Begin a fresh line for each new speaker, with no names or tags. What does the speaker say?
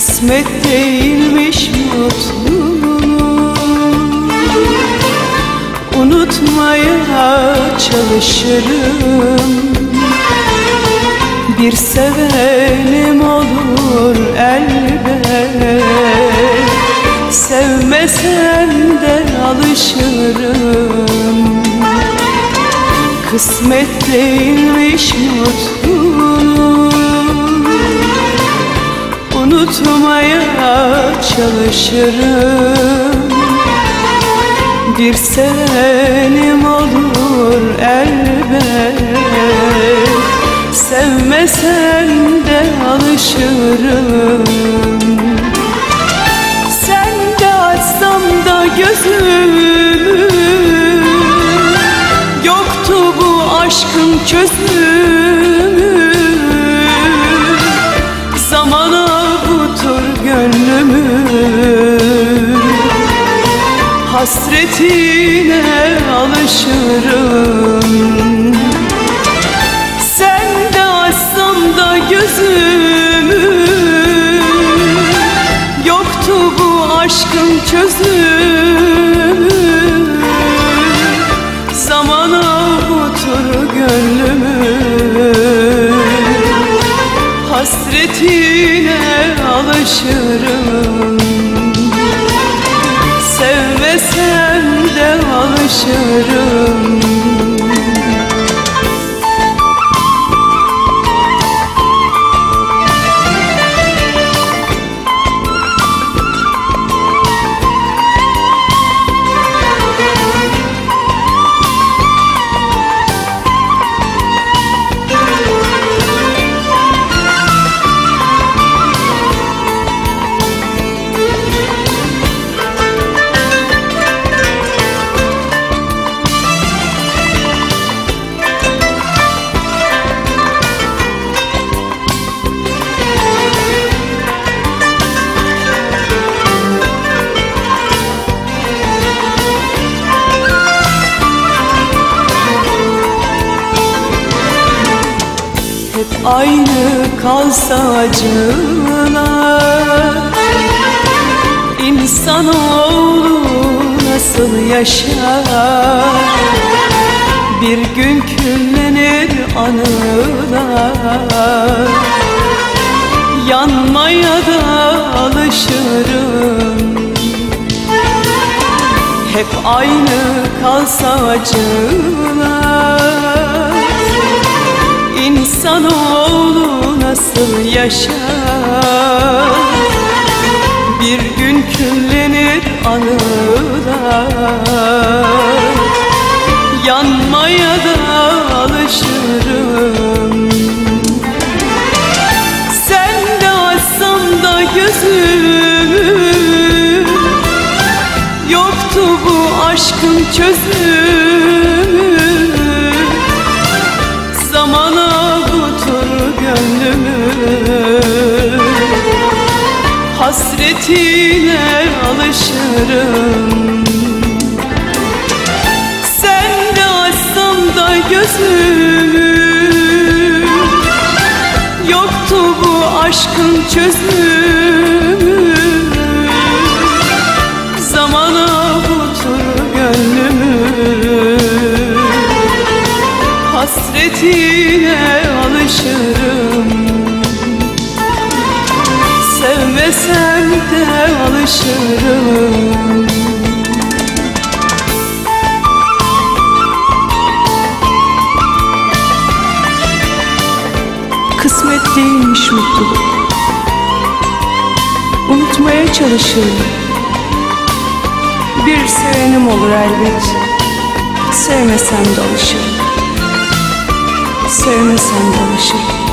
Kısmet değilmiş mutluluğu, unutmaya çalışırım. Bir sevenim olur elbet, sevmesem de alışırım. Kısmet değilmiş mutluluğu, unutmaya çalışırım. Bir sevenim olur elbet, sevmesem de alışırım. Sen de açsam da gözümü, yoktu bu aşkın çözümü. Zamana avutur gönlümü, hasretine alışırım. Sen de açsam da gözümü, yoktu bu aşkın çözümü. Zaman avutur gönlümü, hasretine alışırım. Sevmesem de alışırım. Hep aynı kalsa acılar, İnsanoğlu nasıl yaşar? Bir gün küllenir anılar, yanmaya da alışırım. Hep aynı kalsa acılar, İnsanoğlu nasıl yaşar? Bir gün küllenir anılar, yanmaya da alışırım. Sen de açsam da gözümü, yoktu bu aşkın çözümü. Zaman avutur gönlümü, hasretine alışırım. Sen de açsam da gözümü, yoktu bu aşkın çözümü. Zaman avutur gönlümü, hasretine alışırım. Sevmesem de alışırım. Kısmet değilmiş mutluluk, unutmaya çalışırım. Bir sevenim olur elbet, sevmesem de alışırım. Sevmesem de alışırım.